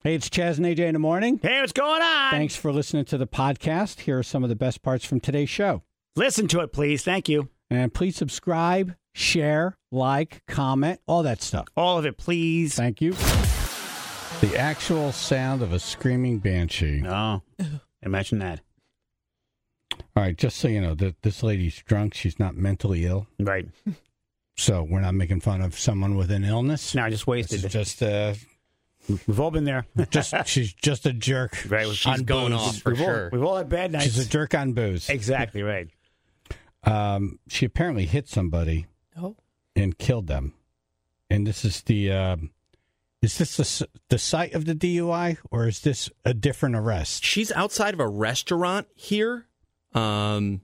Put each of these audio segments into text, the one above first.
Hey, it's Chaz and AJ in the morning. Hey, what's going on? Thanks for listening to the podcast. Here are some of the best parts from today's show. Listen to it, please. Thank you. And please subscribe, share, like, comment, all that stuff. All of it, please. Thank you. The actual sound of a screaming banshee. Oh, imagine that. All right, just so you know, this lady's drunk. She's not mentally ill. Right. So we're not making fun of someone with an illness. No, just wasted. It's just we've all been there. she's just a jerk. Right. She's going off for sure. We've all had bad nights. She's a jerk on booze. Exactly right. She apparently hit somebody and killed them. And this is is this the site of the DUI, or is this a different arrest? She's outside of a restaurant here. Yeah.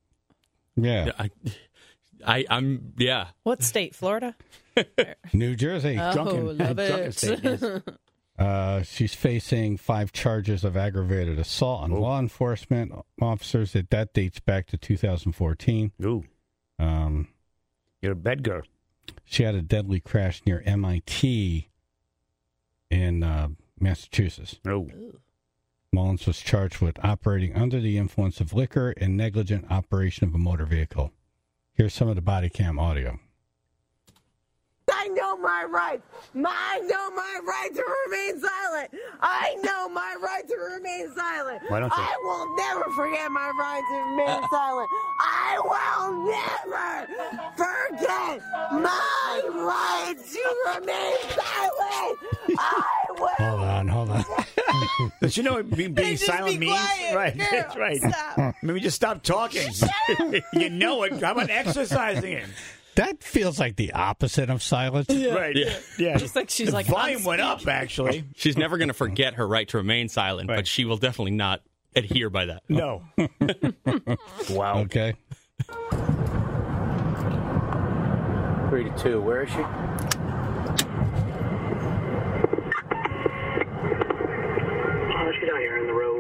I'm What state? Florida? New Jersey. Love it. State, yes. She's facing 5 charges of aggravated assault on law enforcement officers. That dates back to 2014. Ooh. You're a bad girl. She had a deadly crash near MIT in Massachusetts. Oh. Mullins was charged with operating under the influence of liquor and negligent operation of a motor vehicle. Here's some of the body cam audio. I know my right. I know my right to remain silent. I know my right to remain silent. Why don't you? I will never forget my right to remain silent. I will never forget my right to remain silent. I will. Hold on. But you know what being Just silent be means? quiet. Right. Girl, That's right. stop. Maybe just stop talking. You know it. How about exercising it? That feels like the opposite of silence. Right. Yeah. Just like she's the like volume on went speed. up, actually. She's never going to forget her right to remain silent, Right. but she will definitely not adhere by that. No. Wow. Okay. 3 to 2. Where is she? She's out here in the road.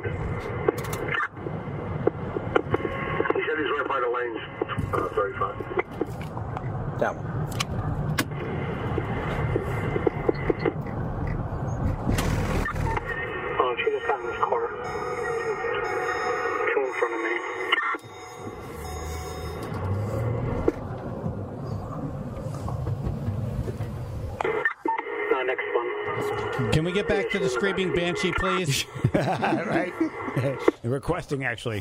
He said he's right by the lanes. 35. That one. Oh, she just got in this car. 2 in front of me. Next one. Can we get back to the screaming banshee, please? Right? Requesting, actually.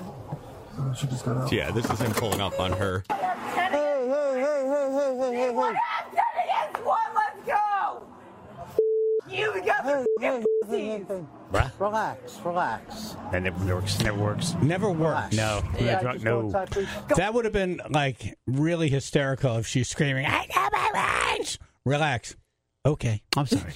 Yeah, this is him pulling up on her. What happened against one? Let's go. You got the pussies. Relax. That never works. Never works. Never worked. No. No. That would have been like really hysterical if she's screaming, I know my rights. Relax. Okay. I'm sorry.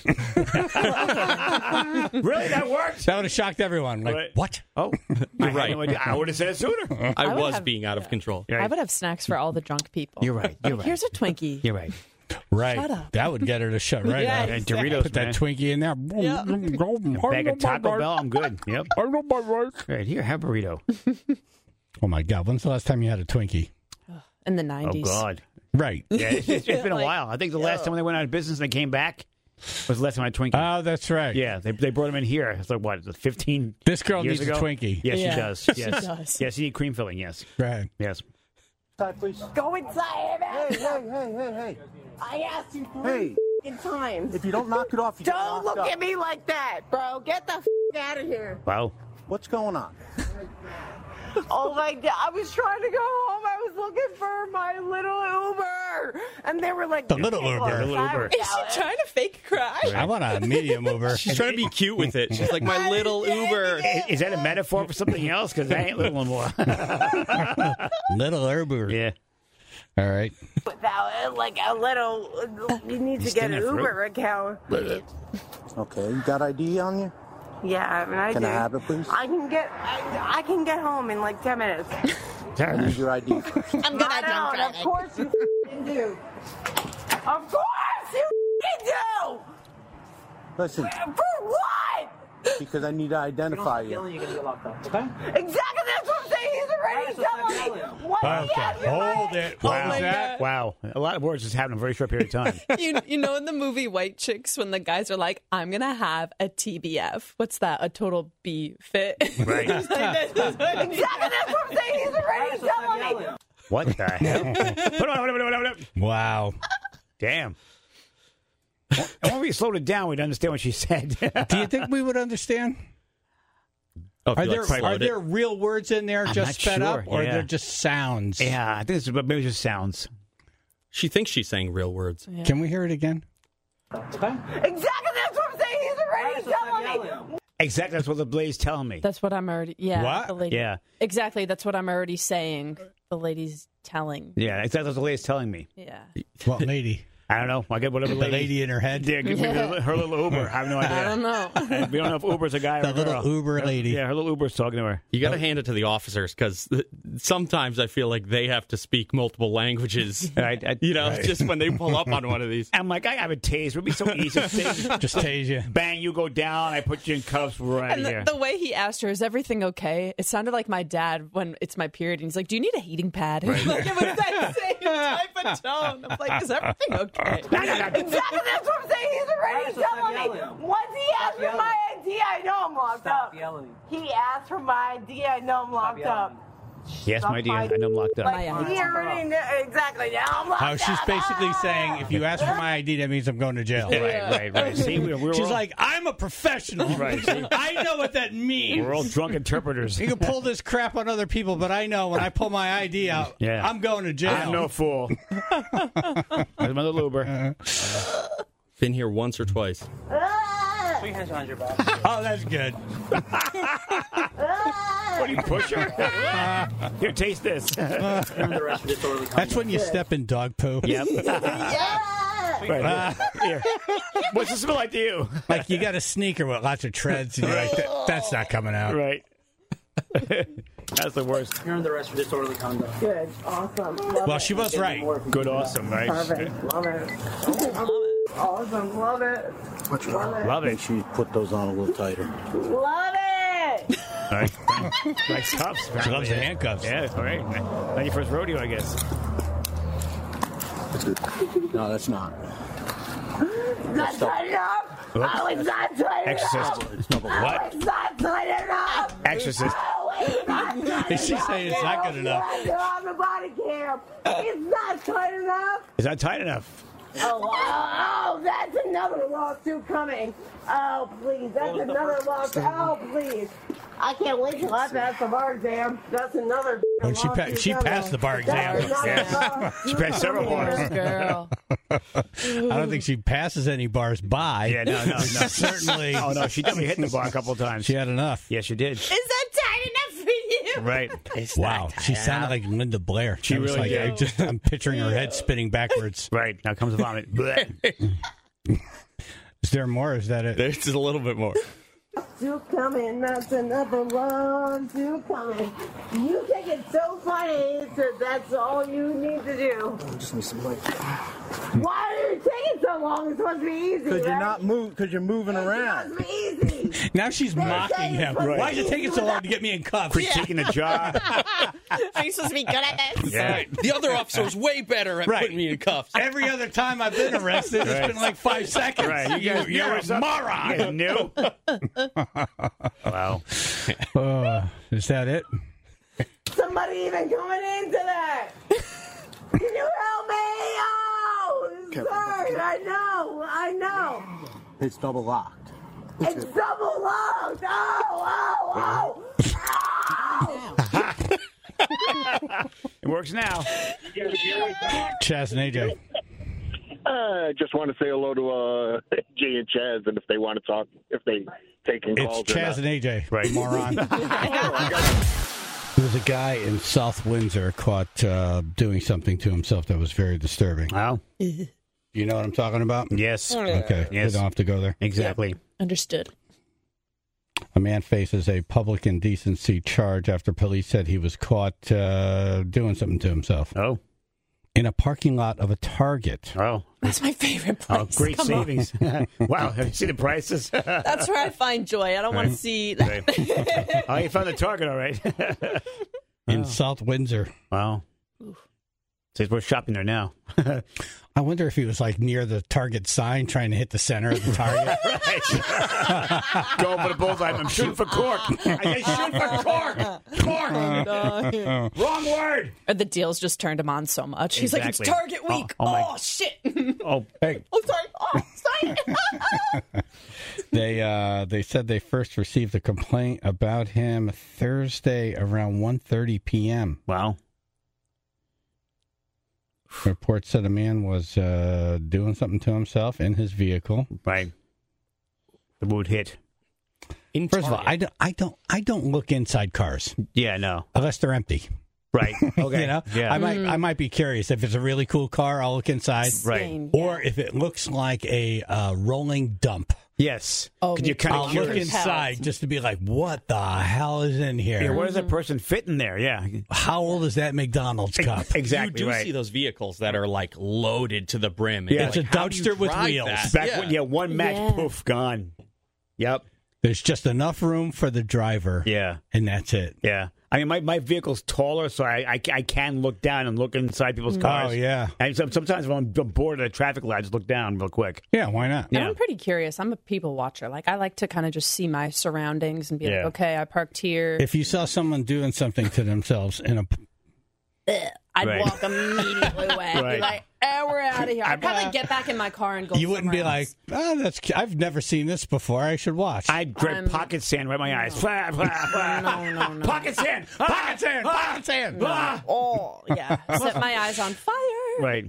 Really? That works? That would have shocked everyone. Like, Right. what? Oh, You're I had right. no idea. I would have said it sooner. I would was have- being out of control. I would have snacks for all the drunk people. You're right. You're right. Here's a Twinkie. You're right. Right. Shut up. That would get her to shut right Yeah, up. And Doritos, Put that man. Twinkie in there. Bag of Taco Bell, I'm good. Yep. I know my rights. Right, here, have a burrito. Oh, my God. When's the last time you had a Twinkie? In the Oh, 90s. God. Right. Yeah, it's been a Like, while. I think the last time they went out of business and they came back was the last time I had Twinkie. Oh, that's right. Yeah, they brought them in here. It's like, what, 15 This girl years needs ago? a Twinkie. Yes, Yeah. she does. Yes. She does. Yes, you need cream filling, yes. Right. Yes. Side, please. Go inside. Hey. I asked you Hey. 3 times. If you don't knock it off, you get Don't knocked look up. at me like that, bro. Get the out of here. Wow. What's going on? Oh my God. I was trying to go home. I was looking for my little Uber. And they were like, The little "People Uber." are The little Uber. Is she trying to fake cry? I want a medium Uber. She's trying to be cute with it. She's like, my little Uber. Is that a metaphor for something else? Because I ain't little anymore. Little Uber. Yeah. All right. without like a little, you need to get an sticking it through. Uber account. Okay, you got ID on you? Yeah, I mean, I Can do. I have it, please? I can get home in like 10 minutes. I need your ID first. I'm I don't. Of course you f***ing do. Of course you f***ing do. Listen, For what? because I need to identify you. Exactly. That's what I'm saying. He's already telling me. Once he asks me my Hold it. What was that? Wow. A lot of words just happened in a very short period of time. You know in the movie White Chicks when the guys are like, I'm going to have a TBF. What's that? A total B fit. Right. Exactly, that's what I'm saying. He's already telling me. What the hell? Hold on. Wow. Damn. I wonder if we slowed it down, we'd understand what she said. Do you think we would understand? Oh, if Are you, like, there slowed it. real words in there I'm just not sped sure, up, or yeah. they're just sounds? Yeah, I think it's maybe just sounds. She thinks she's saying real words. Yeah. Can we hear it again? Exactly, that's what I'm saying. He's already telling me. Exactly, that's what the Blaze telling me. That's what I'm already. Yeah. What? The lady, Yeah. Exactly. That's what I'm already saying. The lady's telling. Yeah, exactly what the Blaze telling me. Yeah. What lady? I don't know. I get whatever The lady. lady in her head? Yeah, give me her little Uber. I have no idea. I don't know. And we don't know if Uber's a guy or The a little girl. Uber lady. Yeah, her little Uber's talking to her. You got to hand it to the officers because sometimes I feel like they have to speak multiple languages. Just when they pull up on one of these. I'm like, I have a taser. It would be so easy. Just tase you. Bang, you go down. I put you in cuffs right And here. the way he asked her, is everything okay? It sounded like my dad when it's my period. And he's like, do you need a heating pad? Like, it was that same type of tone. I'm like, is everything okay? Exactly, that's what I'm saying. He's already telling me. Once he asks for my ID, I know I'm locked up. He asked for my ID, I know I'm locked up. Yes, my dear. I know I'm locked up. My Like, he already knew. Exactly, now I'm locked Oh, she's up. basically saying, if you ask for my ID, that means I'm going to jail. Right. See, we're She's all, like, I'm a professional. Right, see? I know what that means. we're all drunk interpreters. You can pull this crap on other people, but I know when I pull my ID out, Yeah. I'm going to jail. I'm no fool. There's my little Uber. Been here once or twice. Oh, that's good. What do you push her? Here, taste this. That's when you step in dog poo. Yep. Right. Here. What's it smell like to you? Like you got a sneaker with lots of treads, and you're like, that's not coming out. Right. That's the worst. You're under arrest for disorderly conduct. Good, awesome. Well, she was right. Good, awesome, right? Perfect, love it. Awesome, love it. Love it. Make sure you put those on a little tighter. Love it. Nice cuffs. She loves the handcuffs. Yeah, all right. Not your first rodeo, I guess. No, that's not. Not tight enough. Oh, it's not tight Exorcist. enough. It's number Oh, one. it's not tight enough. Exorcist. Oh, it's not tight Is she saying it's not good enough? On the body cam. It's not tight enough. Is that tight enough? Oh, that's another lawsuit coming. Oh, please, that's another lawsuit. Oh, please. I can't wait till I pass the bar exam. That's another When she passed the bar exam. She passed several bars. Girl. I don't think she passes any bars by. Yeah, no. Certainly. Oh, no, she definitely hit the bar a couple of times. She had enough. Yes, she did. Is that tight enough for you? Right. Wow, she sounded like Linda Blair. She I was really like, did. I'm picturing her head spinning backwards. Right. Now comes the vomit. Blech. Is there more? Or is that it? There's just a little bit more. Two coming, that's another one. Two coming. You think it's so funny, so that's all you need to do. Just need some light. Why are you taking so long? It's supposed to be easy. Because you're right? not moving. Because you're moving It's around. supposed to be easy. Now she's mocking him. Right. Why is it taking so long to get me in cuffs? Quit taking the job. Are you supposed to be good at this? Yeah. The other officer was way better at Right. putting me in cuffs. Every other time I've been arrested, it's been like 5 seconds. Right. You guys You're know a what's up? moron. You guys knew? Wow. Is that it? Somebody even coming into that. Can you help me? Oh, sorry. I know. It's double locked. It's double locked. Oh. It works now. Chaz and AJ. Just want to say hello to Jay and Chaz, and if they want to talk, if they taking It's calls. Chaz and AJ. Right. Moron. There was a guy in South Windsor caught doing something to himself that was very disturbing. Wow. You know what I'm talking about? Yes. Okay. Yes. We don't have to go there. Exactly. Understood. A man faces a public indecency charge after police said he was caught doing something to himself Oh. in a parking lot of a Target. Oh. That's my favorite place. Oh, great Come on. savings. Wow. Have you seen the prices? That's where I find joy. I don't want to see that. Oh, you found the Target, all right. in South Windsor. Wow. So we're shopping there now. I wonder if he was like near the Target sign trying to hit the center of the Target. Go for the bullseye. I'm shooting for cork. I said shoot for cork. Cork. Wrong word. Or the deals just turned him on so much. He's like, it's Exactly. Target week. Oh, Shit. Oh, hey. Oh, sorry. Oh, sorry. They said they first received a complaint about him Thursday around 1:30 p.m. Wow. Reports said a man was doing something to himself in his vehicle. Right. The mood hit. First of all, I don't look inside cars Yeah, no. unless they're empty. Right. Okay. You know, Yeah. I might be curious if it's a really cool car. I'll look inside, Right. or if it looks like a rolling dump. Yes. Oh, Because you're kind I'll of look curious. inside just to be like, what the hell is in here? Yeah, where does that person fit in there? Yeah. How old is that McDonald's cup? Exactly You do right. see those vehicles that are like loaded to the brim. Yeah. It's a How do you dumpster with drive wheels. that? Back when, one match, Yeah. poof, gone. Yep. There's just enough room for the driver, Yeah. and that's it. Yeah. I mean, my vehicle's taller, so I can look down and look inside people's cars. Oh, yeah. And sometimes when I'm bored at a traffic light, I just look down real quick. Yeah, why not? Yeah. I'm pretty curious. I'm a people watcher. Like, I like to kind of just see my surroundings and be Yeah. like, okay, I parked here. If you saw someone doing something to themselves in a I'd Right. walk immediately away. I'd Right. be like, we're out of here. I'd probably get back in my car and go you wouldn't be somewhere like, else. I've never seen this before. I should watch. I'd grab pocket sand right in my eyes. No. Pocket sand! Pocket sand! Pocket sand! Oh, yeah. Set my eyes on fire. Right.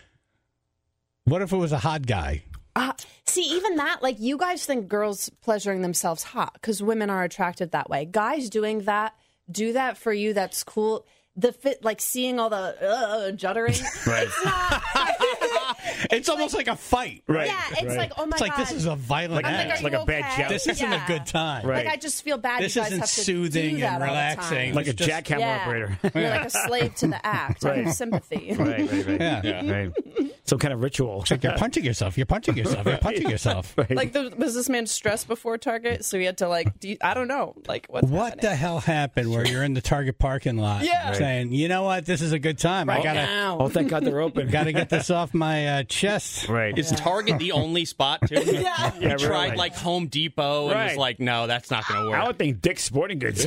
What if it was a hot guy? See, even that, like, you guys think girls pleasuring themselves hot because women are attracted that way. Guys doing that, do that for you, that's cool. The fit, like seeing all the juddering. Right. It's not. It's almost like a fight. Right. Yeah, it's right. like, oh my It's like God. this is a violent I'm act. are it's like you a bad okay? joke. This isn't a good time. Right. Like, I just feel bad This you guys isn't have to soothing do that and all the relaxing. time. Like a Just- jackhammer Yeah. operator. You're like a slave to the act. I have sympathy. Right. Yeah. Right. Some kind of ritual. It's like you're punching yourself. You're punching yourself. You're punching yourself. Right. Like, was this man stressed before Target? So he had to, like, I don't know. Like, What happening? the hell happened where you're in the Target parking lot Yeah. saying, you know what, this is a good time. I Right gotta now. Oh, thank God they're open. gotta get this off my chest. Right. Is Target the only spot, too? Yeah. Yeah, Tried really. like Home Depot and Right. was like, no, that's not going to I work. would think Dick's Sporting Goods.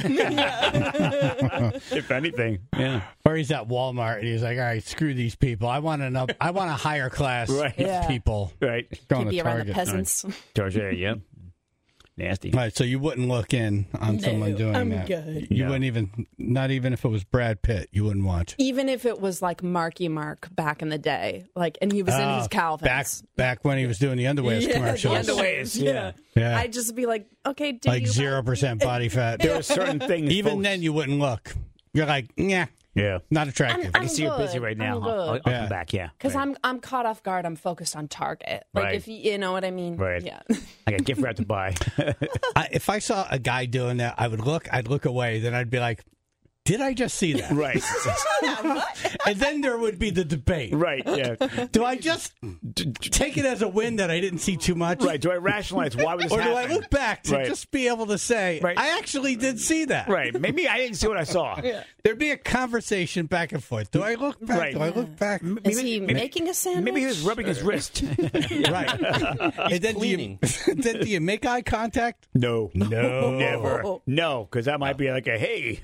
If anything. Yeah. Or he's at Walmart and he's like, all right, screw these people. I want a higher class Right. Yeah. people Right. going He'd to be around Target. the peasants. Georgia, yeah. Nasty. All right, so you wouldn't look in on someone doing I'm that. good. You No. wouldn't even, not even if it was Brad Pitt, you wouldn't watch. Even if it was like Marky Mark back in the day, like, and he was in his Calvins. Back when he was doing the underwears commercials. The underwears. Yeah. Yeah. I'd just be like, okay, do Like you 0% body fat. There are certain things. Even folks- then, you wouldn't look. You're like, yeah, Yeah. not attractive. I can see you're busy good. right now. I'm I'll good. come back, yeah. Because Right. I'm caught off guard. I'm focused on Target. Like, Right. if you know what I mean. Right. Yeah. I got a gift wrap to buy. If I saw a guy doing that, I'd look away. Then I'd be like, did I just see that? Right. And then there would be the debate. Right, yeah. Do I just take it as a win that I didn't see too much? Right. Do I rationalize why would this Or do I happen? look back to Right. just be able to say, Right. I actually did see that? Right. Maybe I didn't see what I saw. There'd be a conversation back and forth. Do I look back? Right. Do I look back? Is he making a sandwich? Maybe he was rubbing his wrist. Right. And then cleaning. then do you make eye contact? No. Never. No, because that might be like a hey.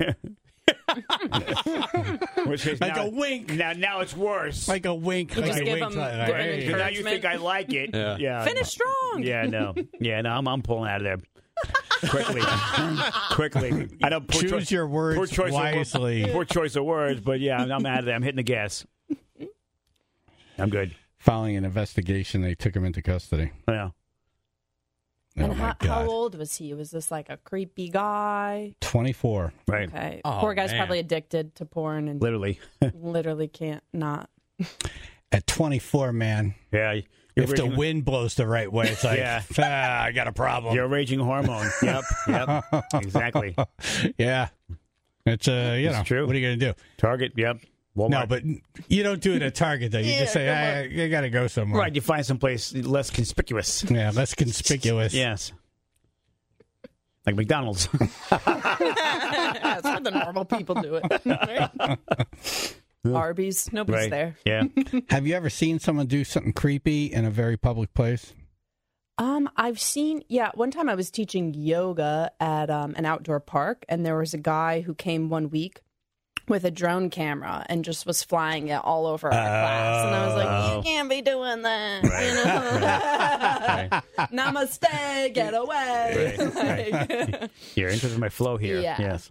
Which is Like now, a wink. Now it's worse. Like a wink. You like just a give wink. him like, good hey. Because now you think I like it. Yeah. Finish strong. Yeah, no. Yeah, no, I'm pulling out of there. Quickly. I know poor Choose your words poor choice wisely. Poor choice of words, but yeah, I'm out of there. I'm hitting the gas. I'm good. Following an investigation, they took him into custody. Yeah. And Oh, my how God. old was he? Was this like a creepy guy? 24. Right. Okay. Oh, Poor guy's man. probably addicted to porn and Literally. literally can't not. At 24, man, Yeah. You're if the raging, wind blows the right way, it's like, Yeah. I got a problem. you're a raging hormone. Yep. Exactly. Yeah. It's, true. what are you going to do? Target. Yep. Walmart. No, but you don't do it at Target, though. You just say, I got to go somewhere. Right. You find someplace less conspicuous. Yeah, less conspicuous. Yes. Like McDonald's. That's where the normal people do it. Right? Arby's, nobody's Right. there. Yeah. Have you ever seen someone do something creepy in a very public place? I've seen, one time I was teaching yoga at an outdoor park, and there was a guy who came one week with a drone camera and just was flying it all over our class. And I was like, you can't be doing that. You know? Namaste, get away. Right. You're interested in my flow here. Yeah. Yes.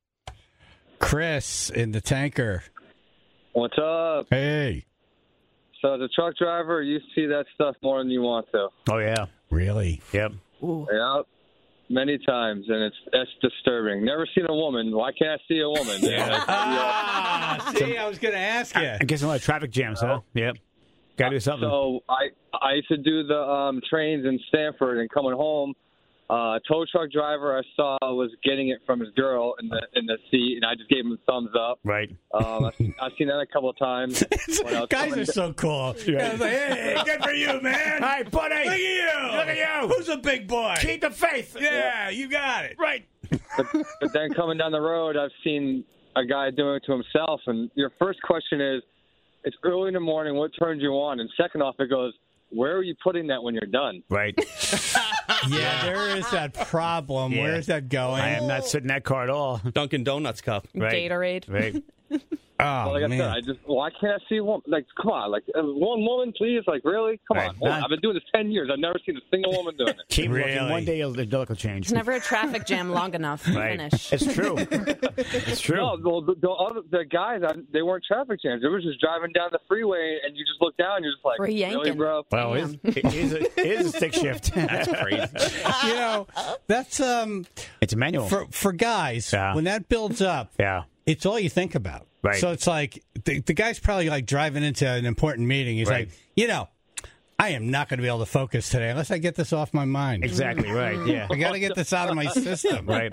Chris in the tanker. What's up? Hey. So as a truck driver, you see that stuff more than you want to. Oh, yeah. Really? Yep. Yep. Many times, and that's disturbing. Never seen a woman. Why can't I see a woman? See, I was going to ask you. I guess a lot of traffic jams, huh? Yep. Got to do something. So I used to do the trains in Stanford, and coming home, tow truck driver I saw was getting it from his girl in the seat, and I just gave him a thumbs up. Right. I've seen that a couple of times. Guys are so cool. I was like, hey, good for you, man. Hi, buddy. Look at you. Look at you. Who's a big boy? Keep the faith. Yeah, you got it. Right. But then coming down the road, I've seen a guy doing it to himself, and your first question is, it's early in the morning, what turns you on? And second off, it goes, where are you putting that when you're done? Right. Yeah, there is that problem. Yeah. Where is that going? I am not sitting in that car at all. Dunkin' Donuts cup. Right. Gatorade. Right. Oh, Like I man. said, why can't I see one? Like, come on, like one woman, please. Like, really? Come Right. on. Hold on. I've been doing this 10 years. I've never seen a single woman doing it. Keep Really? looking. One day the look will change. It's never a traffic jam long enough to Right. finish. It's true. It's true. No, well, the guys, they weren't traffic jams. They were just driving down the freeway, and you just look down, and you're just like, We're yanking. really, bro? Well, it is a stick shift. That's crazy. You know, that's It's a manual. for guys, Yeah. when that builds up, Yeah. it's all you think about. Right. So it's like the guy's probably like driving into an important meeting. He's Right. like, I am not going to be able to focus today unless I get this off my mind. Exactly right. Yeah. I got to get this out of my system. Right.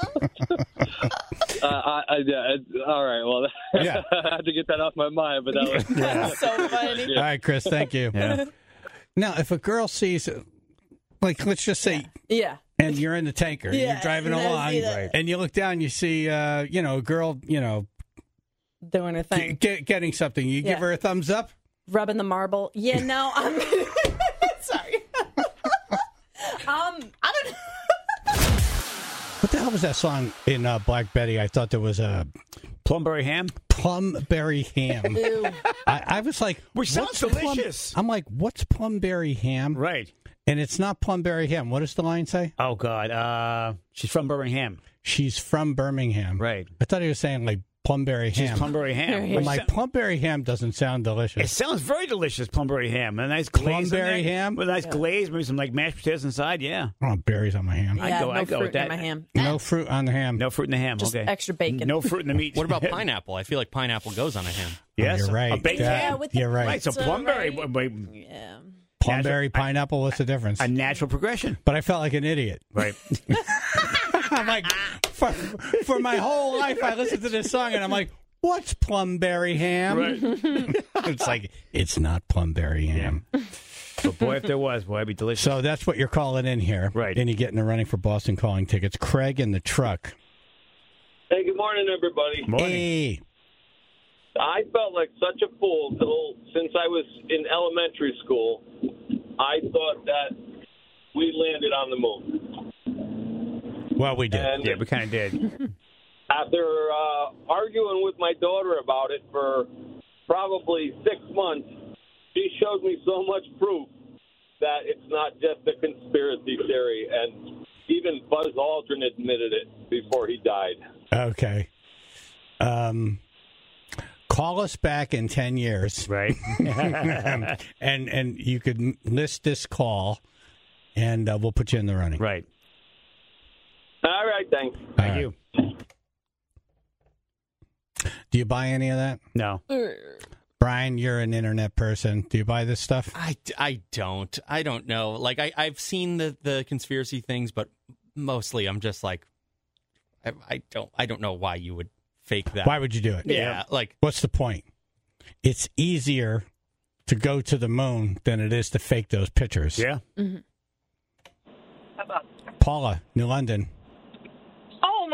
All right, well, Yeah. I had to get that off my mind, but that was... That's so funny. All right, Chris, thank you. Yeah. Now, if a girl sees, like, let's just say, Yeah. and you're in the tanker, and Yeah, you're driving and I along, see that. and you look down, you see, a girl, Doing her thing. getting something. You give Yeah. her a thumbs up? Rubbing the marble. Yeah, no, I'm sorry. I don't What the hell was that song in Black Betty? I thought there was a Plumberry ham. plumberry ham. Ew. I was like, Which sounds what's delicious. I'm like, what's plumberry ham? Right. And it's not plumberry ham. What does the line say? Oh, God. She's from Birmingham. She's from Birmingham. Right. I thought he was saying like plumberry She's ham. Plumberry ham. I'm like, plumberry ham doesn't sound It delicious. sounds very delicious, plumberry ham. A nice glaze. Plumberry in there. ham? With a nice glaze, maybe some like mashed potatoes inside. Yeah. I want berries on my ham. Yeah, I'd no go fruit with that. in my ham. No fruit on the ham. No fruit in the ham. Just okay. extra bacon. No fruit in the meat. What about pineapple? I feel like pineapple goes on a ham. Yes. You're right. A baked Yeah, ham. with the you're right. Right. So pizza, plumberry. right? Yeah. Plumberry, pineapple, what's the difference? A natural progression. But I felt like an idiot. Right. I'm like, for my whole life, I listened to this song and I'm like, what's plumberry ham? Right. It's like, it's not plumberry ham. But boy, if there was, boy, it'd be delicious. So that's what you're calling in here. Right. And you get in the running for Boston Calling tickets. Craig in the truck. Hey, good morning, everybody. Morning. Hey. I felt like such a fool since I was in elementary school. I thought that we landed on the moon. Well, we did. And Yeah, we kind of did. after arguing with my daughter about it for probably 6 months, she showed me so much proof that it's not just a conspiracy theory. And even Buzz Aldrin admitted it before he died. Okay. Call us back in 10 years. Right. and you could list this call, and we'll put you in the running. Right. All right, thanks. Thank you. Do you buy any of that? No. Brian, you're an internet person. Do you buy this stuff? I don't. I don't know. Like, I've seen the conspiracy things, but mostly I'm just like, I don't know why you would fake that. Why would you do it? Yeah, like, What's the point? It's easier to go to the moon than it is to fake those pictures. Yeah. Mm-hmm. Paula, New London.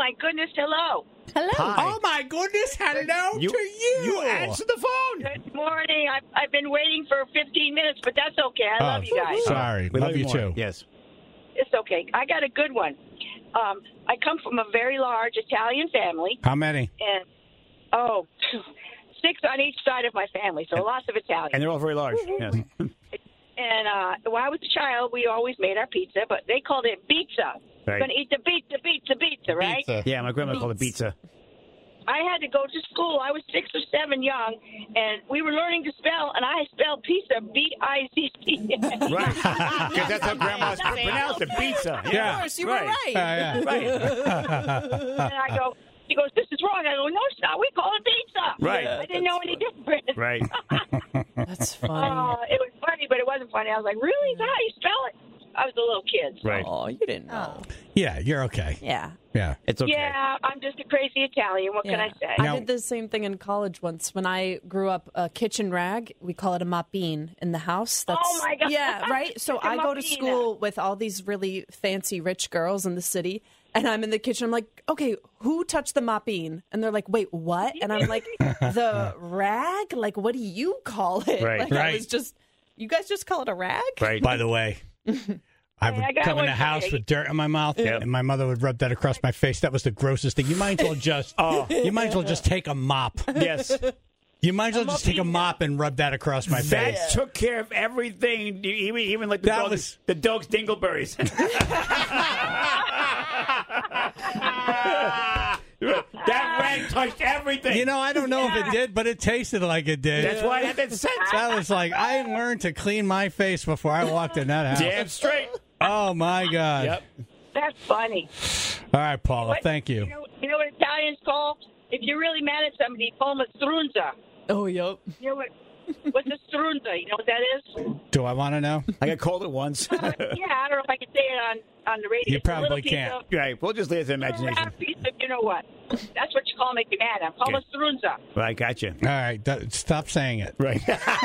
my goodness, hello. Hello. Hi. Oh my goodness! Hello to you. You answer the phone. Good morning. I've been waiting for 15 minutes, but that's okay. I love you guys. Sorry, We love you more. too. Yes. It's okay. I got a good one. I come from a very large Italian family, How many? and 6 on each side of my family, so lots of Italians. And they're all very large. Yes. And when I was a child, we always made our pizza, but they called it pizza. Right. Going to eat the pizza, right? Pizza. Yeah, my grandma called it pizza. I had to go to school. I was 6 or 7 young, and we were learning to spell, and I spelled pizza, B-I-Z-Z. Right. Because that's how grandmas pronounced it, pizza. Yeah. Of course, you were right. Right. And I go, she goes, this is wrong. I go, no, it's not. We call it pizza. Right. I didn't know any different. Right. That's funny. It was funny, but it wasn't funny. I was like, really? Is that how you spell it? I was a little kid. So. Right. Oh, you didn't know. Yeah, you're okay. Yeah. Yeah. It's okay. Yeah, I'm just a crazy Italian. What can I say? Now- I did the same thing in college once. When I grew up, a kitchen rag, we call it a moppine in the house. That's, Oh, my God. Yeah, right? So It's a I go to moppina. school with all these really fancy rich girls in the city, and I'm in the kitchen. I'm like, okay, who touched the moppine? And they're like, wait, what? And I'm like, the rag? Like, what do you call it? Right. Like, I Right. was just, you guys just call it a rag? Right. By the way, I would I got come in one the for house you. with dirt in my mouth, and my mother would rub that across my face. That was the grossest thing. You might as well just, you might as well just take a mop. Yes. You might as well just take a mop and rub that across my That face. took care of everything, even like the That dogs, was- the dogs' dingleberries. That rag touched everything. You know, I don't know if it did, but it tasted like it did. That's why I had that sense. That was like, I learned to clean my face before I walked in that house. Damn straight. Oh, my God. Yep. That's funny. All right, Paula, thank you. You know what Italians call? If you're really mad at somebody, you call them a strunza. Oh, yep. You know what's a strunza? You know what that is? Do I want to know? I got called it once. Yeah, I don't know if I can say it on the radio. You It's a little probably piece can't. of- Right. We'll just leave it to the a imagination. wrap piece of, you know what? That's what you call make you mad. I'm called a strunza. Right. Gotcha. All right, stop saying it. Right.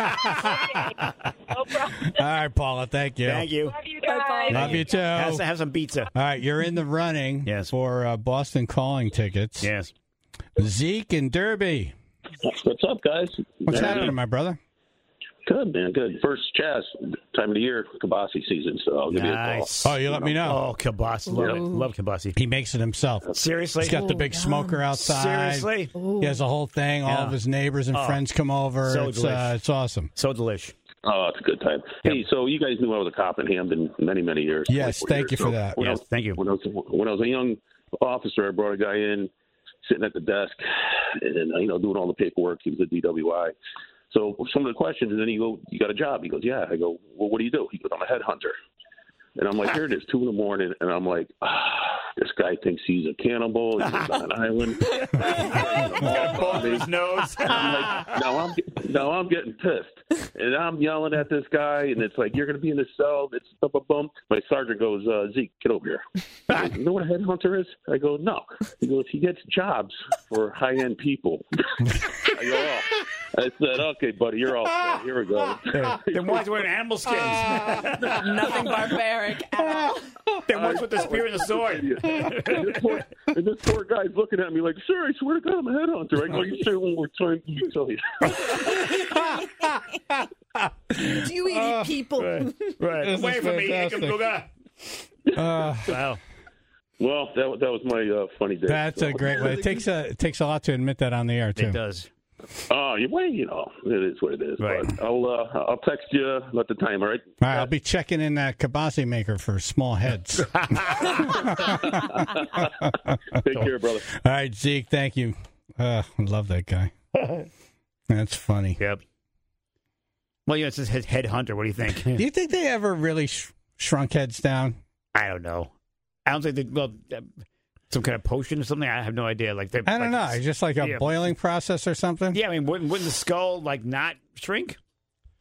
No problem. All right, Paula, thank you. Thank you. Love you guys. Love you, too. Have some pizza. All right, you're in the running Yes. for Boston Calling tickets. Yes. Zeke and Derby. What's up, guys? What's Man, happening, my brother? Good, man. Good. First Chaz time of the year, Kabasi season. So I'll give you a call. Nice. Oh, you let me know. Oh, Kabasi. Love it. Love Kabasi. He makes it himself. Seriously? He's got the big smoker outside. Seriously? He has a whole thing. All Yeah. of his neighbors and friends come over. So It's it's awesome. So delish. Oh, it's a good time. Hey, so you guys knew I was a cop in Hamden many, many years. Yes, 24 thank years. you for So that. when I Yes, was- thank you. When I was a young officer, I brought a guy in, sitting at the desk, and doing all the paperwork. He was a DWI. So some of the questions, and then you go, "You got a job?" He goes, "Yeah." I go, "Well, what do you do?" He goes, "I'm a headhunter." And I'm like, here it is, 2 a.m, and I'm like, this guy thinks he's a cannibal. He's on an island. Got a ball in his nose. I'm like, now I'm getting pissed, and I'm yelling at this guy, and it's like, you're going to be in the cell. It's bum. My sergeant goes, Zeke, get over here. He goes, you know what a headhunter is? I go, no. He goes, he gets jobs for high-end people. I go, oh. I said, okay, buddy, you're all set. Here we go. Then one's wearing animal skins. Nothing barbaric at all. Then one's with the spear and the sword. And this poor guy's looking at me like, sir, I swear to God, I'm a headhunter. I go, you say it one more time, let me tell you. Do you eat people? Right. This Away is from me, fantastic. Ikabuga. Wow. Well, that was my funny day. That's a great way. It takes a lot to admit that on the air, too. It does. Oh, well, it is what it is. Right. But I'll text you at the time, all right? All right, I'll be checking in that Kabasi maker for small heads. Take care, brother. All right, Zeke, thank you. I love that guy. That's funny. Yep. Well, it says headhunter. What do you think? Do you think they ever really shrunk heads down? I don't know. I don't think they, some kind of potion or something. I have no idea. Like I don't know. It's just like a boiling process or something. Yeah, I mean, wouldn't the skull not shrink?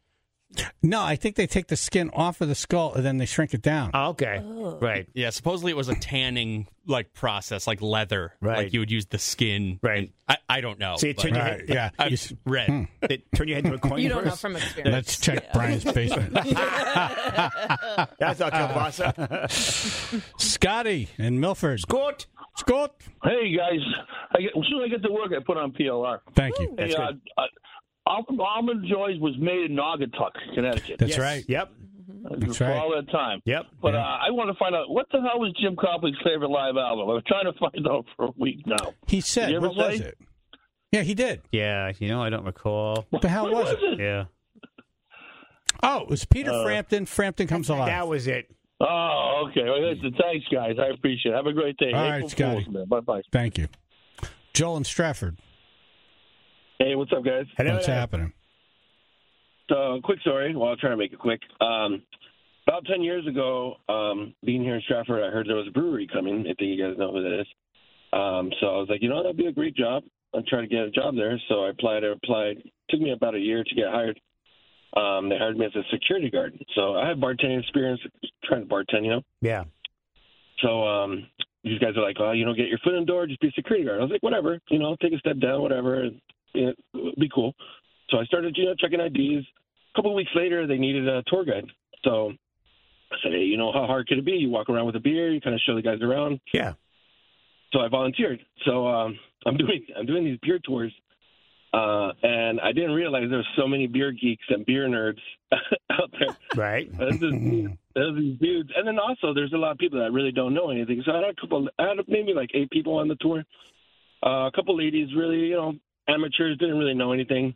No, I think they take the skin off of the skull and then they shrink it down. Oh, okay. Oh. Right. Yeah, supposedly it was a tanning process, like leather. Right. Like you would use the skin. Right. I don't know. So you turn your head, Yeah. I've read. turn your head into a coin You don't know purse? from experience. Let's check Brian's basement. That's not kielbasa. Scotty in Milford. Scott. Hey guys, as soon as I get to work, I put on PLR. Thank you. Hey, Almond Joys was made in Naugatuck, Connecticut. That's right. Yep. That's For right. all that time. Yep. But I want to find out, what the hell was Jim Copley's favorite live album? I'm trying to find out for a week now. He Did said, you ever what was say? it? Yeah, he did. Yeah, I don't recall. What the hell was it? Yeah. Oh, it was Peter Frampton. Frampton Comes Alive. That was it. Oh, okay. Well, listen, thanks, guys. I appreciate it. Have a great day. All April right, Scotty. Fools, man. Bye-bye. Thank you. Joel in Stratford. Hey, what's up, guys? What's happening? So, quick story. Well, I'll try to make it quick. About 10 years ago, being here in Stratford, I heard there was a brewery coming. I think you guys know who that is. So I was like, that'd be a great job. I'll try to get a job there. So I applied. It took me about a year to get hired. They hired me as a security guard. So I have bartending experience, trying to bartend, Yeah. So these guys are like, get your foot in the door, just be a security guard. I was like, whatever, take a step down, whatever, be cool. So I started, checking IDs. A couple of weeks later, they needed a tour guide. So I said, hey, how hard could it be? You walk around with a beer, you kind of show the guys around. Yeah. So I volunteered. So I'm doing these beer tours, and I didn't realize there were so many beer geeks and beer nerds out there. Right. There's these dudes, and then also there's a lot of people that really don't know anything. So I had maybe like 8 people on the tour. A couple ladies, really, amateurs, didn't really know anything.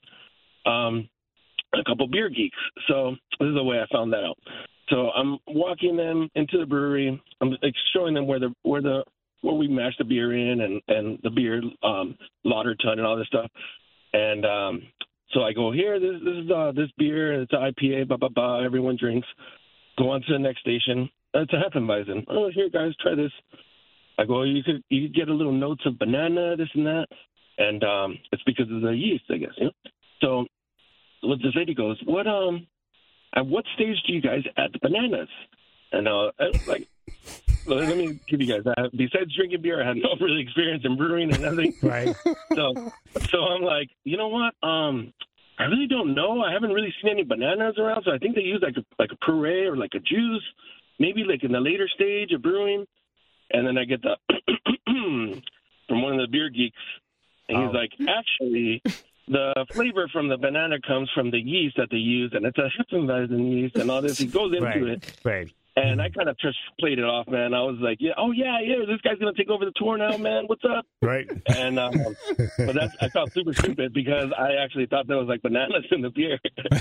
A couple beer geeks. So this is the way I found that out. So I'm walking them into the brewery. I'm showing them where we mash the beer in and the beer lauter tun and all this stuff. And so I go, here, this is this beer. It's an IPA, blah, blah, blah. Everyone drinks. Go on to the next station. It's a Hefeweizen. Oh, here, guys, try this. I go, you could get a little notes of banana, this and that. And it's because of the yeast, I guess. So this lady goes, at what stage do you guys add the bananas? And I was like, let me give you guys that. Besides drinking beer, I had no really experience in brewing and nothing. Right. So I'm like, you know what? I really don't know. I haven't really seen any bananas around, so I think they use like a puree or like a juice, maybe like in the later stage of brewing. And then I get the from one of the beer geeks, and he's like, actually, the flavor from the banana comes from the yeast that they use, and it's a Hefeweizen yeast and all this. He goes into it. Right. And I kind of just played it off, man. I was like, yeah, this guy's going to take over the tour now, man. What's up? Right. And but I felt super stupid because I actually thought there was like bananas in the beer.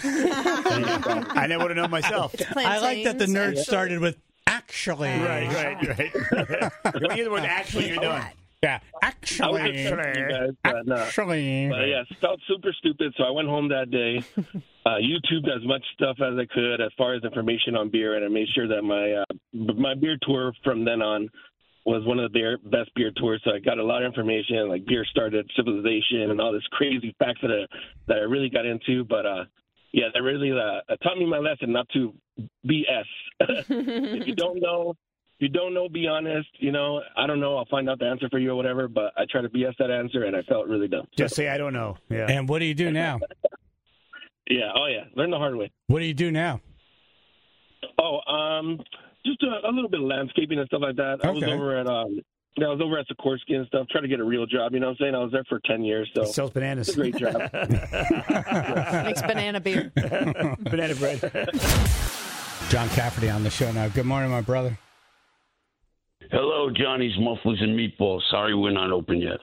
I never would have known myself. I like that the nerd started with actually. Right. When you the word actually, you're done. Yeah, actually. But yeah, it felt super stupid, so I went home that day, YouTubed as much stuff as I could as far as information on beer, and I made sure that my beer tour from then on was one of the best beer tours. So I got a lot of information, like beer started civilization and all this crazy facts that I really got into. But yeah, that really taught me my lesson not to BS. If you don't know, be honest. I don't know. I'll find out the answer for you or whatever, but I try to BS that answer, and I felt really dumb. Just say I don't know. Yeah. And what do you do now? Yeah. Oh, yeah. Learn the hard way. What do you do now? Oh, just a little bit of landscaping and stuff like that. Okay. I was over at Sikorsky and stuff, trying to get a real job. You know what I'm saying? I was there for 10 years. So It sells bananas. It's a great job. Makes banana beer. Banana bread. John Cafferty on the show now. Good morning, my brother. Hello, Johnny's Mufflers and Meatballs. Sorry we're not open yet.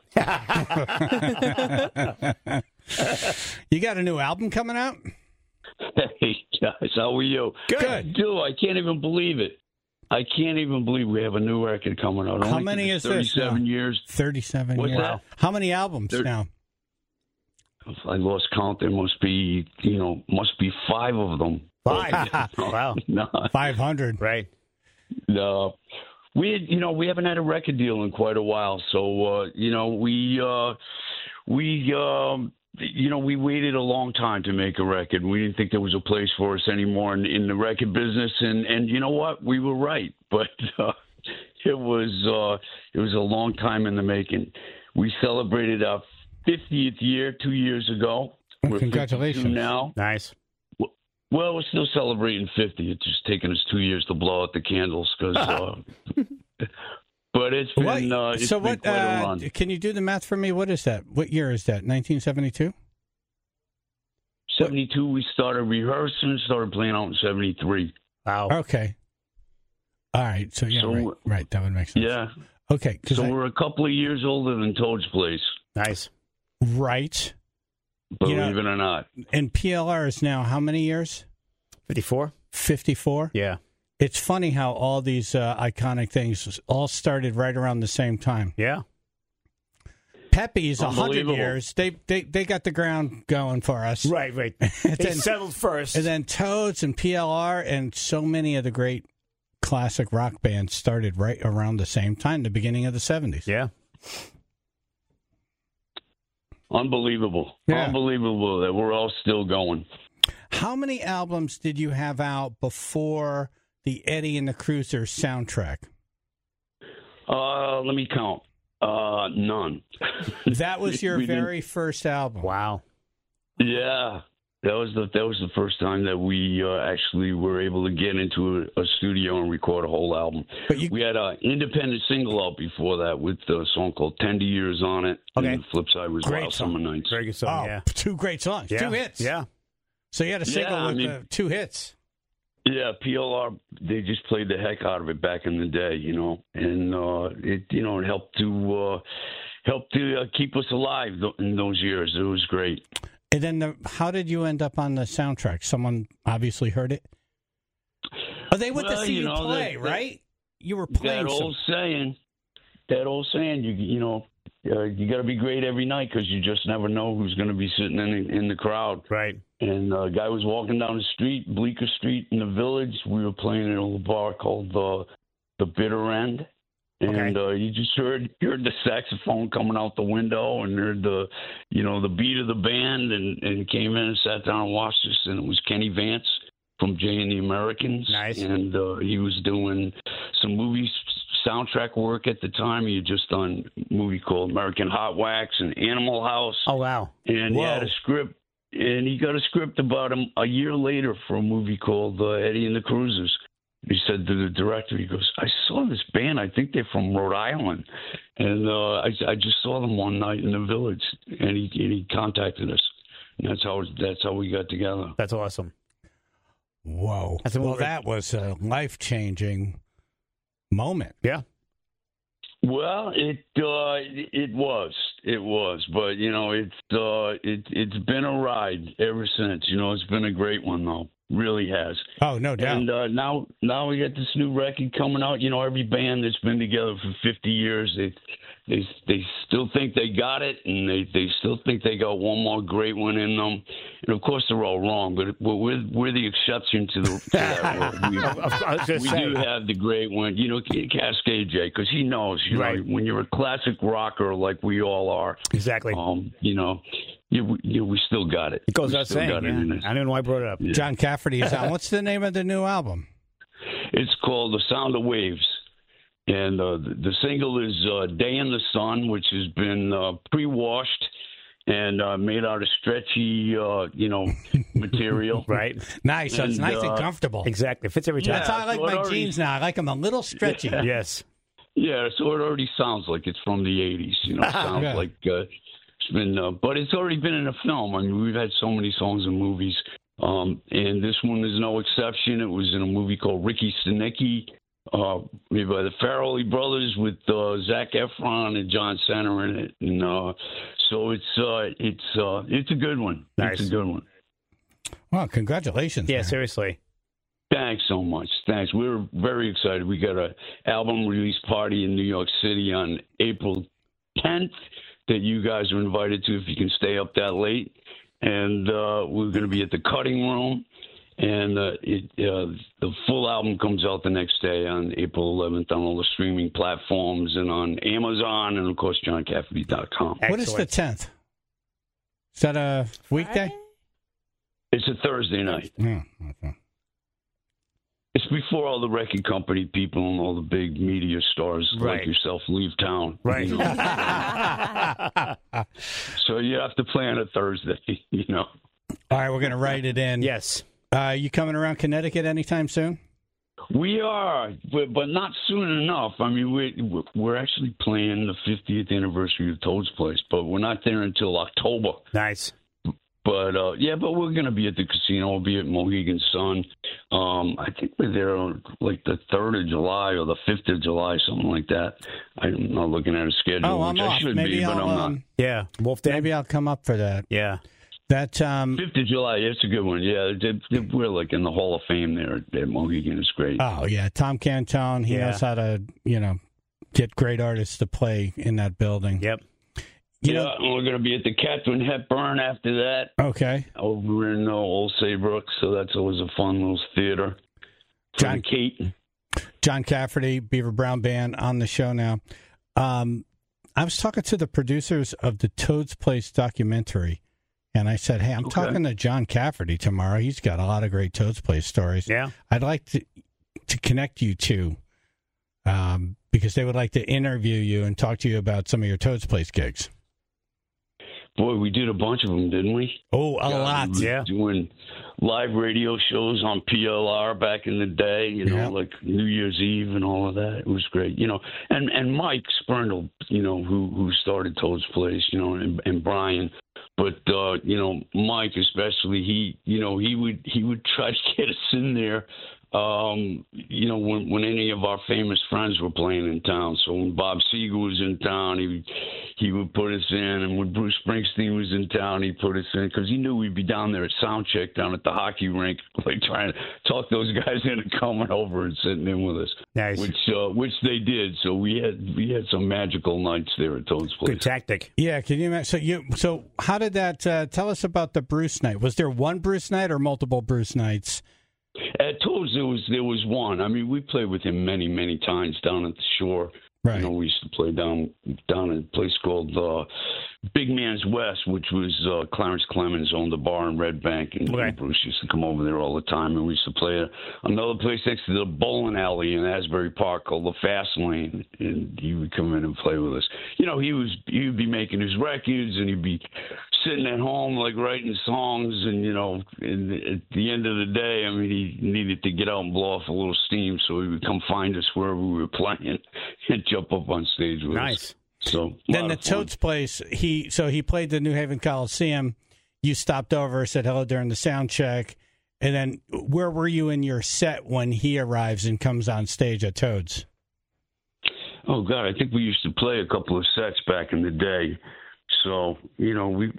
You got a new album coming out? Hey, guys, how are you? Good. Dude, I can't even believe it. I can't even believe we have a new record coming out. How many is this? 37 years. 37 What's years. that? How many albums now? I lost count. There must be 5 of them. 5? Wow. No. 500. Right. No. We haven't had a record deal in quite a while, so we we waited a long time to make a record. We didn't think there was a place for us anymore in the record business, and you know what? We were right, but it was a long time in the making. We celebrated our 50th year 2 years ago. We're Congratulations! 52 now. Nice. Well, we're still celebrating 50. It's just taken us 2 years to blow out the candles because. But it's been quite a run. Can you do the math for me? What is that? What year is that? 1972? 72, we started rehearsing, started playing out in 73. Wow. Okay. All right. So, right. That would make sense. Yeah. Okay. So we're a couple of years older than Toad's Place. Nice. Right. Believe it or not. And PLR is now how many years? 54. 54? Yeah. It's funny how all these iconic things all started right around the same time. Yeah. Pepe's 100 years. They got the ground going for us. Right. They settled first. And then Toads and PLR and so many of the great classic rock bands started right around the same time, the beginning of the 70s. Yeah. Unbelievable. Yeah. Unbelievable that we're all still going. How many albums did you have out before the Eddie and the Cruisers soundtrack? Let me count. None. That was your very first album. Wow. Yeah, that was the first time that we actually were able to get into a studio and record a whole album. But we had an independent single out before that with a song called "Tender Years" on it. Okay. And the flip side was Great "Wild song. Summer Nights." Very good song. Yeah. 2 great songs. Yeah. 2 hits. Yeah. So you had a single with 2 hits. Yeah, PLR, they just played the heck out of it back in the day, and it helped to keep us alive in those years. It was great. And then how did you end up on the soundtrack? Someone obviously heard it? Oh, they went to see you play, right? You were playing that old saying, you got to be great every night because you just never know who's going to be sitting in the crowd. Right. And a guy was walking down the street, Bleecker Street in the Village. We were playing in a little bar called the Bitter End. And you just heard the saxophone coming out the window and heard the beat of the band and came in and sat down and watched us. And it was Kenny Vance from Jay and the Americans. Nice. And he was doing some movie soundtrack work at the time. He had just done a movie called American Hot Wax and Animal House. Oh, wow. And he had a script. And he got a script about him a year later for a movie called Eddie and the Cruisers. He said to the director, he goes, "I saw this band. I think they're from Rhode Island." And I just saw them one night in the Village. And he contacted us. And that's how we got together. That's awesome. Whoa. That was a life-changing moment. Yeah. Well, it was, but it's been a ride ever since. It's been a great one though, really has. Oh, no doubt. And now we got this new record coming out. Every band that's been together for 50 years, they still think they got it, and they still think they got one more great one in them. And of course, they're all wrong, but we're the exception to that rule. We do have the great one, Cascade Jay, because he knows, right. When you're a classic rocker like we all are, exactly. We still got it. It goes without saying. I don't know why I brought it up. Yeah. John Cafferty is on. What's the name of the new album? It's called The Sound of Waves. And the single is Day in the Sun, which has been pre-washed and made out of stretchy, material. Right. Nice. So it's nice and comfortable. Exactly. It fits every time. That's how I like my jeans now. I like them a little stretchy. Yeah. Yes. Yeah, so it already sounds like it's from the 80s. It sounds like it's been, but it's already been in a film. I mean, we've had so many songs in movies. And this one is no exception. It was in a movie called Ricky Stenicki. Made by the Farrelly brothers with Zac Efron and John Cena in it, and so it's a good one. Nice. It's a good one. Well, congratulations. Yeah, man. seriously. Thanks so much. Thanks. We're very excited. We got an album release party in New York City on April 10th that you guys are invited to if you can stay up that late, and we're going to be at the Cutting Room. And the full album comes out the next day on April 11th on all the streaming platforms and on Amazon and, of course, JohnCafferty.com. What is the 10th? Is that a weekday? It's a Thursday night. Yeah. Okay. It's before all the record company people and all the big media stars like yourself leave town. Right. You know? So you have to play on a Thursday, you know. All right, we're going to write it in. Yes. You coming around Connecticut anytime soon? We are, but not soon enough. I mean, we're actually playing the 50th anniversary of Toad's Place, but we're not there until October. Nice. But, but we're going to be at the casino. We'll be at Mohegan Sun. I think we're there on, like, the 3rd of July or the 5th of July, something like that. I'm not looking at a schedule, I'm off. I should Maybe be, but I'm not. Yeah, Wolf Den. Maybe I'll come up for that. Yeah. That 5th of July, it's a good one. Yeah, we're, like, in the Hall of Fame there at Mohegan. It's great. Oh, yeah. Tom Cantone, he knows how to, get great artists to play in that building. Yep. And we're going to be at the Catherine Hepburn after that. Okay. Over in Old Saybrook, so that's always a fun little theater. John Cafferty, Beaver Brown Band, on the show now. I was talking to the producers of the Toad's Place documentary, and I said, hey, I'm talking to John Cafferty tomorrow. He's got a lot of great Toad's Place stories. Yeah. I'd like to connect you two because they would like to interview you and talk to you about some of your Toad's Place gigs. Boy, we did a bunch of them, didn't we? Oh, a lot. Yeah. Doing live radio shows on PLR back in the day, like New Year's Eve and all of that. It was great, And Mike Spurndle, who started Toad's Place, and Brian. But Mike especially, he would try to get us in there. When any of our famous friends were playing in town. So when Bob Seger was in town, he would put us in, and when Bruce Springsteen was in town, he'd put us in because he knew we'd be down there at sound check down at the hockey rink, like trying to talk those guys into coming over and sitting in with us. Nice. Which they did. So we had some magical nights there at Toad's Place. Good tactic. Yeah, can you imagine? So how did that? Tell us about the Bruce night. Was there one Bruce night or multiple Bruce nights? At Toad's, there was one. I mean, we played with him many, many times down at the shore. Right. We used to play down at a place called Big Man's West, which was Clarence Clemens owned a bar in Red Bank, and Bruce used to come over there all the time. And we used to play at another place next to the bowling alley in Asbury Park called the Fast Lane, and he would come in and play with us. He would be making his records, and he'd be sitting at home like writing songs, and at the end of the day, I mean, he needed to get out and blow off a little steam, so he would come find us wherever we were playing and jump up on stage with us. So then the Toad's Place, he played the New Haven Coliseum. You stopped over, said hello during the sound check, and then where were you in your set when he arrives and comes on stage at Toad's? Oh God, I think we used to play a couple of sets back in the day. So we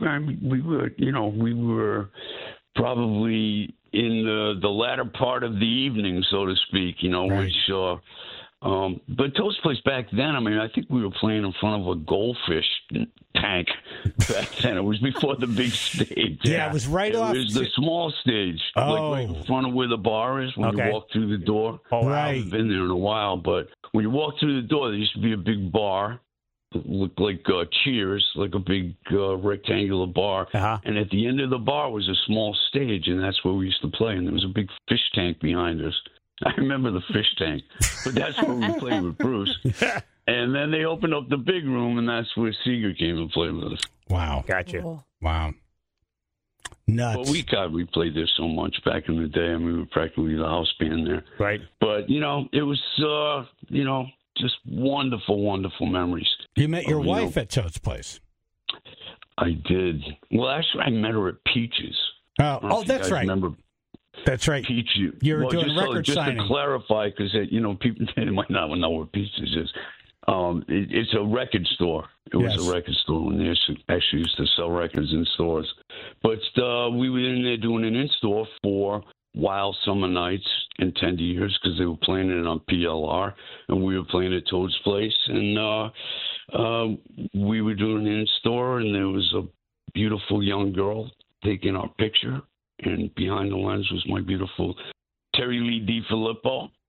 were probably in the latter part of the evening, so to speak. Which. But Toad's Place back then, I mean, I think we were playing in front of a goldfish tank back then. It was before the big stage. Yeah, it was right off. It was the small stage, like right in front of where the bar is when you walk through the door. Oh, I haven't been there in a while, but when you walk through the door, there used to be a big bar. It looked like Cheers, like a big rectangular bar. And at the end of the bar was a small stage, and that's where we used to play. And there was a big fish tank behind us. I remember the fish tank, but that's where we played with Bruce. And then they opened up the big room, and that's where Seeger came and played with us. Wow. Gotcha. Cool. Wow. Nuts. But we played there so much back in the day. I mean, we were practically the house band there. Right. But, it was, just wonderful, wonderful memories. You met your wife at Toad's Place. I did. Well, actually, I met her at Peaches. Oh, that's right. Remember? That's right. Peaches. You were doing record signing. Just to clarify, because people might not know what Peaches is. It's a record store. It was a record store when they actually used to sell records in stores. But we were in there doing an in-store for Wild Summer Nights and Tender Years because they were playing it on PLR, and we were playing at Toad's Place. And we were doing an in-store, and there was a beautiful young girl taking our picture. And behind the lens was my beautiful Terry Lee DiFilippo.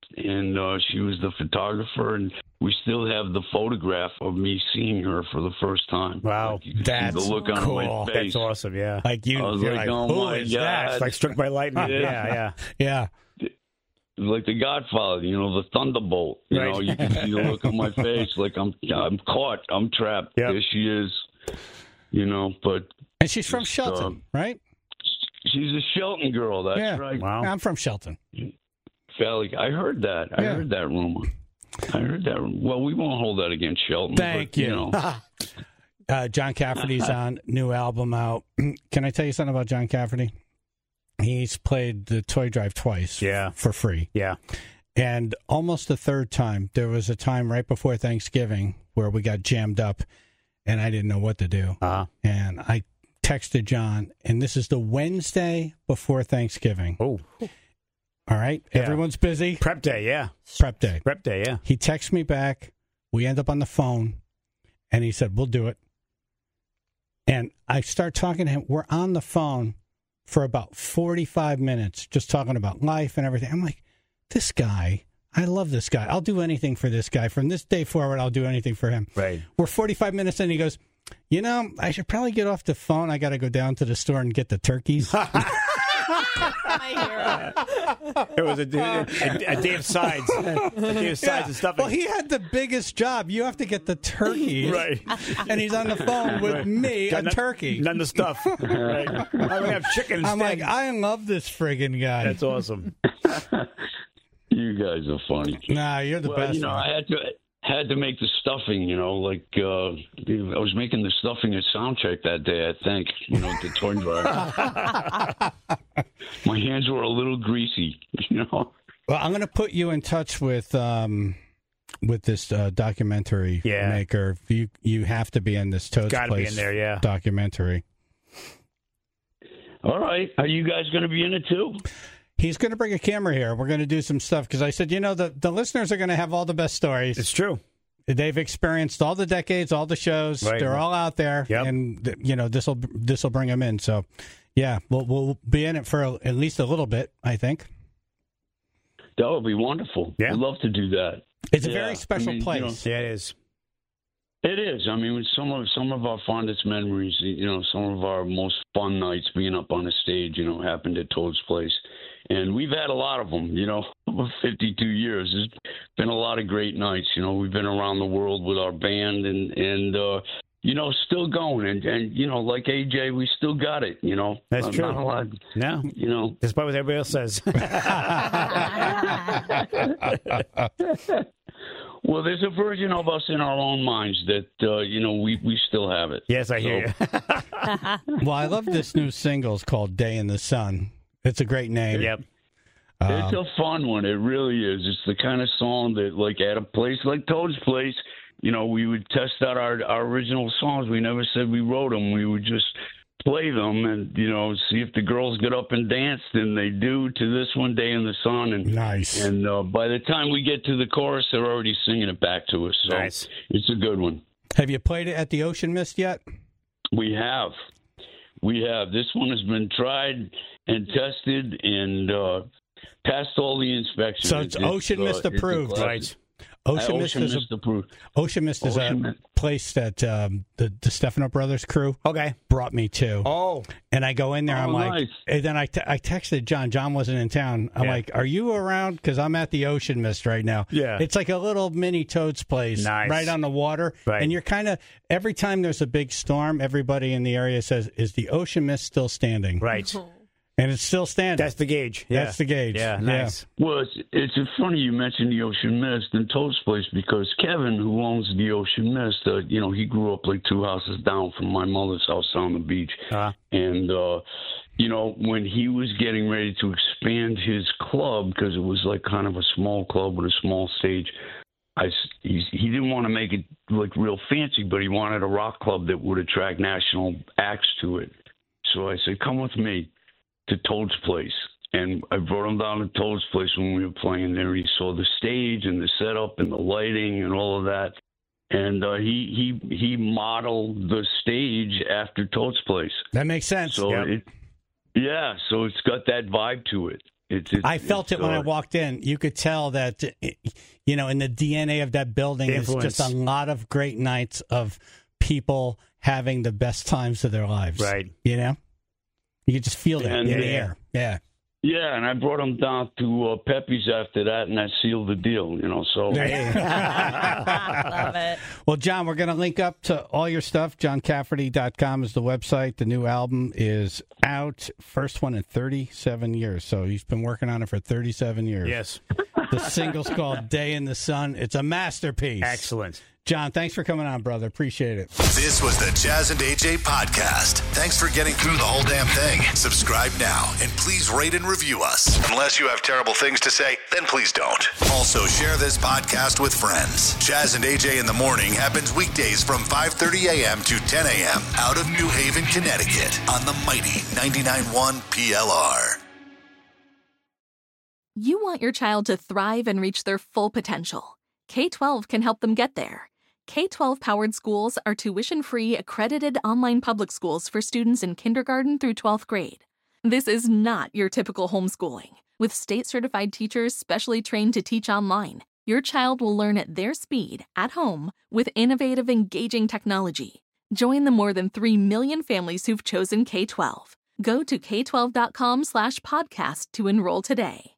and she was the photographer, and we still have the photograph of me seeing her for the first time. Wow, like, you could that's see the look on cool. my face. That's awesome. Yeah, I was like, oh who my is God. that? It's like struck by lightning. Yeah. Like the Godfather, the Thunderbolt. You know, you can see the look on my face, like I'm caught, I'm trapped. Yep. There she is. But and she's from Shelton, right? She's a Shelton girl. That's right. Wow. I'm from Shelton. Valley. I heard that. I heard that rumor. Well, we won't hold that against Shelton. Thank you. John Cafferty's on, new album out. Can I tell you something about John Cafferty? He's played the Toy Drive twice for free. Yeah. And almost the third time, there was a time right before Thanksgiving where we got jammed up and I didn't know what to do. And I texted John, and this is the Wednesday before Thanksgiving. Oh. All right. Yeah. Everyone's busy. Prep day, yeah. Prep day. Prep day, yeah. He texts me back. We end up on the phone, and he said, we'll do it. And I start talking to him. We're on the phone for about 45 minutes, just talking about life and everything. I'm like, this guy, I love this guy. I'll do anything for this guy. From this day forward, I'll do anything for him. Right. We're 45 minutes in, and he goes, I should probably get off the phone. I got to go down to the store and get the turkeys. It was a day of sides. A day of sides and stuffing. Well, he had the biggest job. You have to get the turkeys. Right. And he's on the phone with me, a turkey. None of the stuff. Right. I would have chicken instead. I'm like, I love this friggin' guy. That's awesome. You guys are funny. Nah, you're the best. I had to make the stuffing, I was making the stuffing at Soundcheck that day, I think, the Toy Drive. My hands were a little greasy, Well, I'm going to put you in touch with this documentary maker. You have to be in this Toad's Gotta Place be in there, documentary. All right. Are you guys going to be in it too? He's going to bring a camera here. We're going to do some stuff because I said, the listeners are going to have all the best stories. It's true. They've experienced all the decades, all the shows. Right. They're all out there, and this will bring them in. So, yeah, we'll be in it for at least a little bit, I think. That would be wonderful. Yeah. I'd love to do that. It's a very special place. Yeah, it is. It is. I mean, some of our fondest memories, some of our most fun nights being up on the stage, happened at Toad's Place. And we've had a lot of them, over 52 years. There's been a lot of great nights. We've been around the world with our band and still going. And like AJ, we still got it, That's true. Not a lot, no. Despite what everybody else says. Well, there's a version of us in our own minds that, we still have it. Yes, I hear you. Well, I love this new single. It's called Day in the Sun. It's a great name. Yep. It's a fun one. It really is. It's the kind of song that, like, at a place like Toad's Place, we would test out our original songs. We never said we wrote them. We would just play them and, see if the girls get up and dance. And they do to this one, Day in the Sun. And, nice. And by the time we get to the chorus, they're already singing it back to us. So nice. It's a good one. Have you played it at the Ocean Mist yet? We have. This one has been tried and tested and passed all the inspections. So it's Ocean Mist approved, right? Ocean Mist is approved. Ocean Mist is a place that the Stefano Brothers crew brought me to. Oh, and I go in there. I'm like, nice. And then I texted John. John wasn't in town. I'm like, are you around? Because I'm at the Ocean Mist right now. Yeah, it's like a little mini Toad's Place, right on the water. Right. And you're kind of every time there's a big storm, everybody in the area says, "Is the Ocean Mist still standing?" Right. And it's still standing. That's the gauge. Yeah. That's the gauge. Yeah, nice. Well, it's funny you mentioned the Ocean Mist and Toad's Place because Kevin, who owns the Ocean Mist, he grew up like 2 houses down from my mother's house on the beach. And, when he was getting ready to expand his club, because it was like kind of a small club with a small stage, he didn't want to make it like real fancy, but he wanted a rock club that would attract national acts to it. So I said, come with me to Toad's Place. And I brought him down to Toad's Place when we were playing there. He saw the stage and the setup and the lighting and all of that. And he modeled the stage after Toad's Place. That makes sense. So so it's got that vibe to it. I felt it when I walked in. You could tell that, in the DNA of that building is just a lot of great nights of people having the best times of their lives. Right. You could just feel that in the air. Yeah. Yeah, and I brought them down to Pepe's after that, and that sealed the deal, so. Love it. Well, John, we're going to link up to all your stuff. JohnCafferty.com is the website. The new album is out. First one in 37 years. So he's been working on it for 37 years. Yes. The single's called Day in the Sun. It's a masterpiece. Excellent. John, thanks for coming on, brother. Appreciate it. This was the Jazz and AJ podcast. Thanks for getting through the whole damn thing. Subscribe now and please rate and review us. Unless you have terrible things to say, then please don't. Also, share this podcast with friends. Jazz and AJ in the Morning happens weekdays from 5:30 a.m. to 10 a.m. out of New Haven, Connecticut on the mighty 99.1 PLR. You want your child to thrive and reach their full potential. K-12 can help them get there. K-12-powered schools are tuition-free, accredited online public schools for students in kindergarten through 12th grade. This is not your typical homeschooling. With state-certified teachers specially trained to teach online, your child will learn at their speed, at home, with innovative, engaging technology. Join the more than 3 million families who've chosen K-12. Go to k12.com/podcast to enroll today.